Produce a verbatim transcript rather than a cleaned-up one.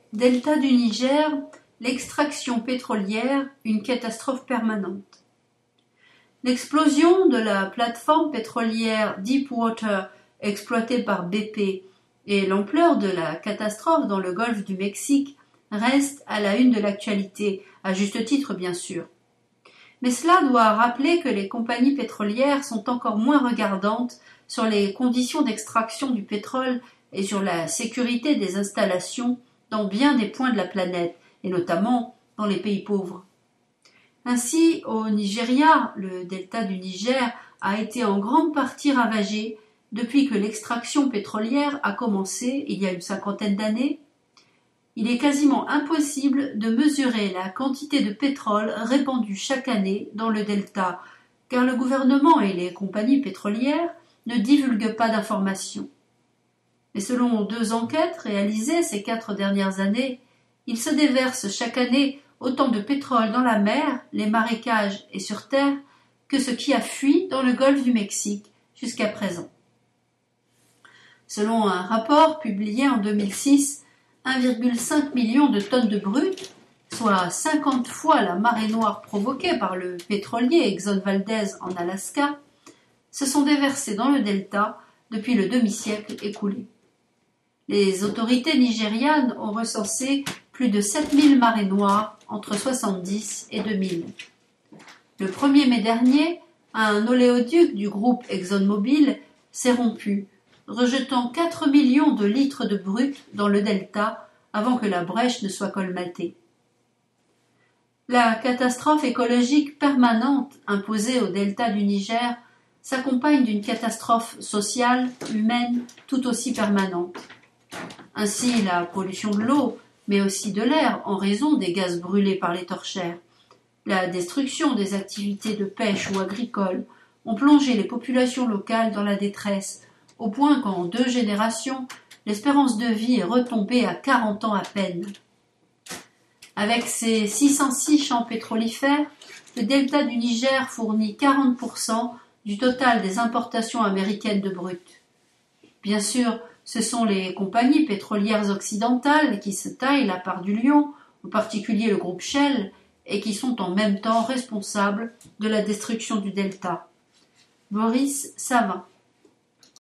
Delta du Niger, l'extraction pétrolière, une catastrophe permanente. L'explosion de la plateforme pétrolière Deepwater exploitée par B P et l'ampleur de la catastrophe dans le golfe du Mexique restent à la une de l'actualité, à juste titre bien sûr. Mais cela doit rappeler que les compagnies pétrolières sont encore moins regardantes sur les conditions d'extraction du pétrole et sur la sécurité des installations dans bien des points de la planète, et notamment dans les pays pauvres. Ainsi, au Nigeria, le delta du Niger a été en grande partie ravagé depuis que l'extraction pétrolière a commencé il y a une cinquantaine d'années. Il est quasiment impossible de mesurer la quantité de pétrole répandue chaque année dans le delta, car le gouvernement et les compagnies pétrolières ne divulguent pas d'informations. Mais selon deux enquêtes réalisées ces quatre dernières années, il se déverse chaque année autant de pétrole dans la mer, les marécages et sur terre que ce qui a fui dans le golfe du Mexique jusqu'à présent. Selon un rapport publié en deux mille six, un virgule cinq million de tonnes de brut, soit cinquante fois la marée noire provoquée par le pétrolier Exxon Valdez en Alaska, se sont déversées dans le delta depuis le demi-siècle écoulé. Les autorités nigérianes ont recensé plus de sept mille marées noires entre soixante-dix et deux mille. Le premier mai dernier, un oléoduc du groupe ExxonMobil s'est rompu, rejetant quatre millions de litres de brut dans le delta avant que la brèche ne soit colmatée. La catastrophe écologique permanente imposée au delta du Niger s'accompagne d'une catastrophe sociale, humaine, tout aussi permanente. Ainsi, la pollution de l'eau, mais aussi de l'air en raison des gaz brûlés par les torchères, la destruction des activités de pêche ou agricoles ont plongé les populations locales dans la détresse, au point qu'en deux générations, l'espérance de vie est retombée à quarante ans à peine. Avec ses six cent six champs pétrolifères, le delta du Niger fournit quarante pour cent du total des importations américaines de brut. Bien sûr, ce sont les compagnies pétrolières occidentales qui se taillent la part du lion, en particulier le groupe Shell, et qui sont en même temps responsables de la destruction du delta. Boris Savin.